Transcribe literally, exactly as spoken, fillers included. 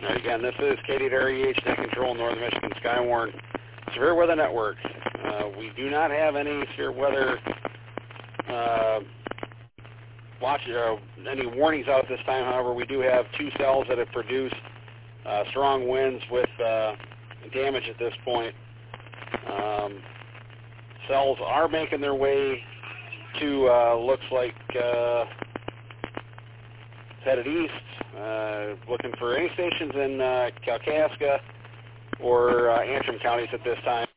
Right, again, this is K D W H Net Control, Northern Michigan Skywarn Severe Weather Network. Uh, we do not have any severe weather uh, watch, uh, any warnings out this time. However, we do have two cells that have produced uh, strong winds with uh, damage at this point. Um, cells are making their way to, uh, looks like, uh, headed east, uh, looking for any stations in uh, Kalkaska or uh, Antrim counties at this time.